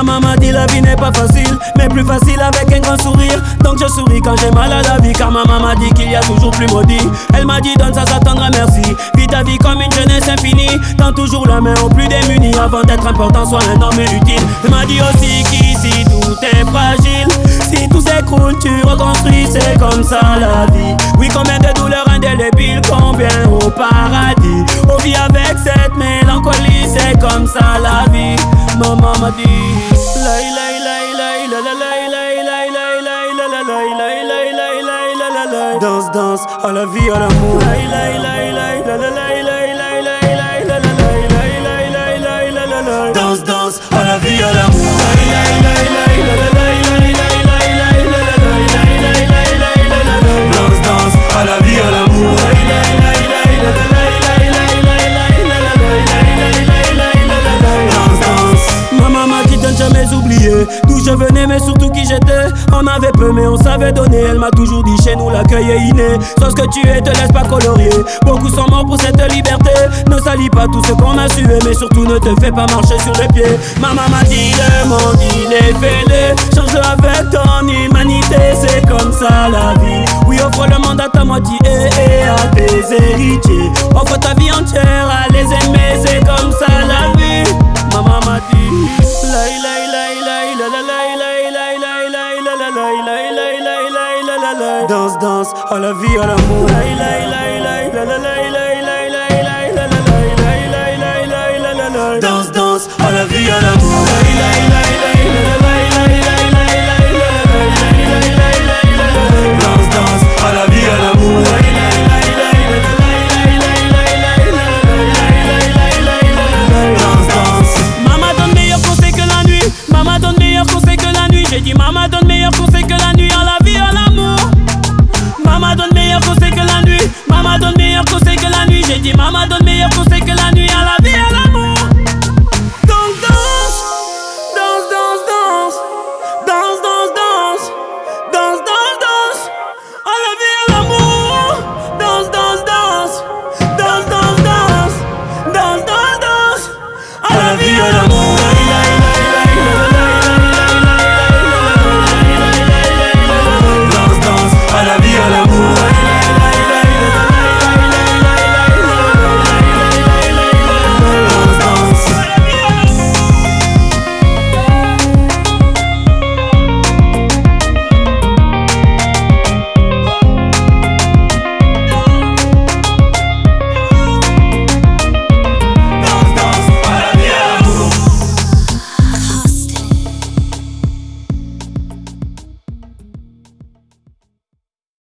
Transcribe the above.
Maman m'a dit la vie n'est pas facile, mais plus facile avec un grand sourire. Donc je souris quand j'ai mal à la vie, car maman m'a dit qu'il y a toujours plus maudit. Elle m'a dit donne ça, ça t'endra merci. Vis ta vie comme une jeunesse infinie. Tends toujours la main aux plus démunis. Avant d'être important, sois un homme utile. Elle m'a dit aussi qu'ici tout est fragile. Si tout s'écroule, tu reconstruis, c'est comme ça la vie. Oui, combien de douleurs indélébiles, combien au paradis. On vit avec cette mélancolie, c'est comme ça la vie. Maman m'a dit danse, danse, à la vie, à l'amour. Danse, danse, à la vie, à l'amour. Danse, danse, à la vie, à l'amour. Maman m'a dit de ne jamais oublier d'où je venais mais surtout qui j'étais. On avait peu mais on savait donner. Elle m'a toujours dit chez nous l'accueil est inné. Sois ce que tu es, te laisse pas colorier. Beaucoup sont morts pour cette liberté. Ne salis pas tout ce qu'on a sué, mais surtout ne te fais pas marcher sur les pieds. Maman m'a dit le monde il est fêlé. Change-le avec ton humanité, c'est comme ça la vie. Oui, offre le monde à ta moitié et à tes héritiers. Offre ta vie entière à les aimer, c'est comme ça la vie. Maman m'a dit danse, danse, à la vie, à l'amour.